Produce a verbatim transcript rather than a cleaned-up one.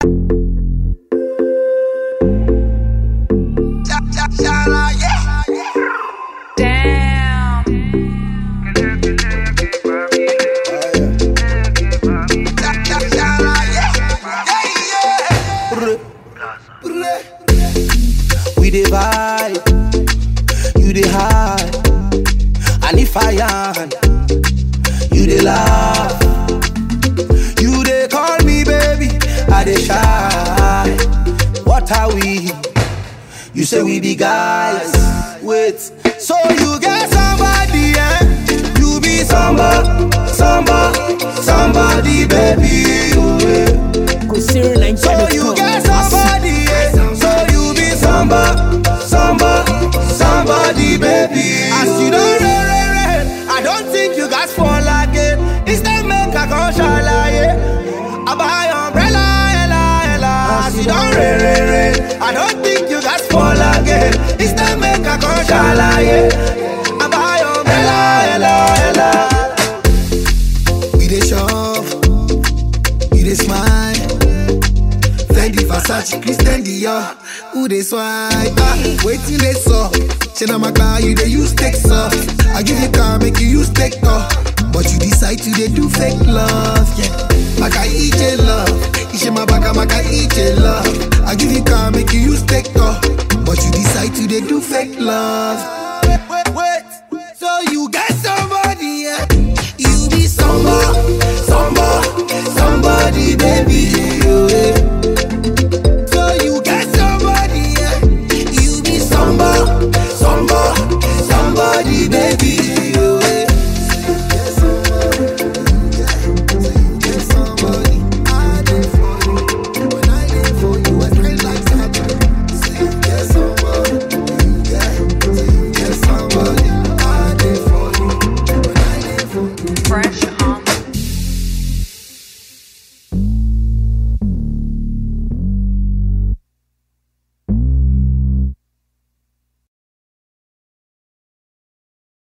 We dey vibe, you dey high, and if I am, you dey laugh. You dey call me baby, I dey shy. What are we? You say we be guys. Wait, so you get somebody, eh? You be somebody, somebody, somebody, baby. Yeah. So you get somebody, eh? So you be somebody, somebody, somebody, baby. As you don't rain, rain, rain, I don't think you guys fall again. Instead make a conshala, yeah. I buy umbrella, ella, ella. As you don't rain, rain, rain, I don't think you guys fall again. Instead make a conshala, yeah. I buy umbrella, ella, ella. We dey shove, we dey smile. Fendi, Versace, Christian Dior. Who they swipe? Ah, waiting they saw. Chena my car, you they use take soft. I give you car, make you use take off. But you decide to they do fake love, yeah. Maka eat your love. Ishe my baka, maka eat your love. I give you car, make you use take off. But you decide to they do fake love. Wait, wait, wait. So you get somebody, yeah. You be somebody, somebody, somebody, baby.